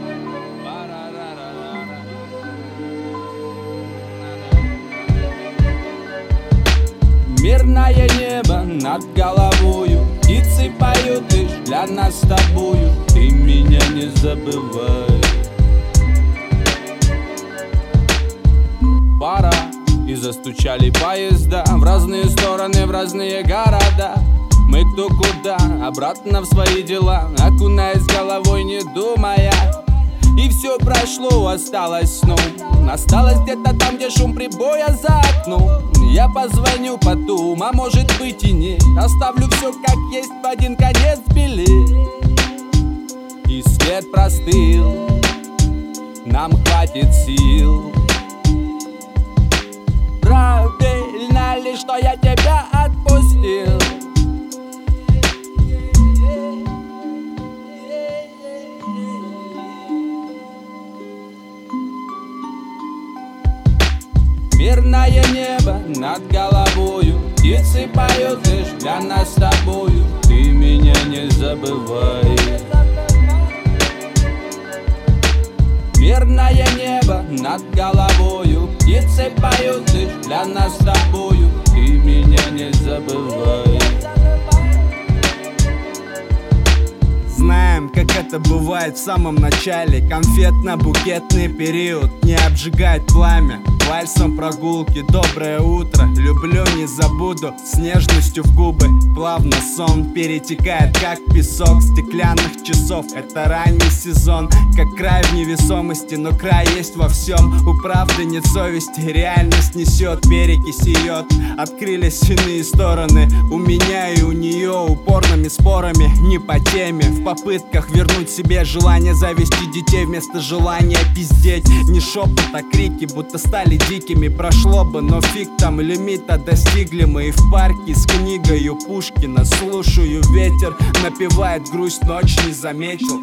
Мирное небо над головою, птицы поют лишь для нас с тобою. Ты меня не забывай. Пора, и застучали поезда в разные стороны, в разные города. Мы кто куда, обратно в свои дела, окунаясь головой, не думая. И все прошло, осталось сном. Осталось где-то там, где шум прибоя за окном. Я позвоню потом, а может быть и нет. Оставлю все как есть, в один конец билет. И свет простыл, нам хватит сил. Правильно ли, что я тебя отпустил? Мирное небо над головою, птицы поют лишь для нас с тобою. Ты меня не забывай. Мирное небо над головою, птицы поют лишь для нас с тобою. Ты меня не забывай. Знаем, как это бывает в самом начале. Конфетно-букетный период не обжигает пламя. Вальсом прогулки, доброе утро, люблю, не забуду, с нежностью в губы. Плавно сон перетекает, как песок стеклянных часов. Это ранний сезон, как край в невесомости, но край есть во всем. У правды нет совести, реальность несет, перекись ее. Открылись иные стороны, у меня и у нее, упорными спорами, не по теме. В попытках вернуть себе желание завести детей вместо желания пиздеть. Не шепот, а крики, будто стали дикими. Прошло бы, но фиг там, лимита достигли мы. И в парке с книгою Пушкина слушаю ветер, напевает грусть, ночь не заметил.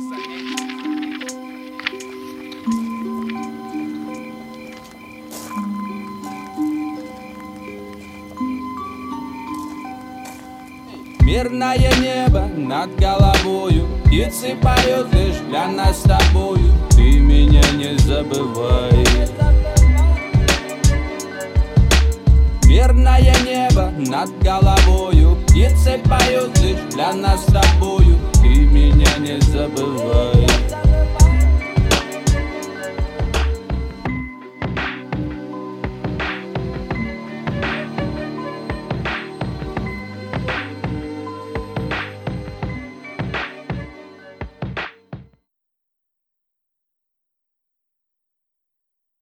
Мирное небо над головою, птицы поют лишь для нас с тобою. Ты меня не забывай. Мирное небо над головою, птицы поют лишь для нас с тобою. Ты меня не забывай.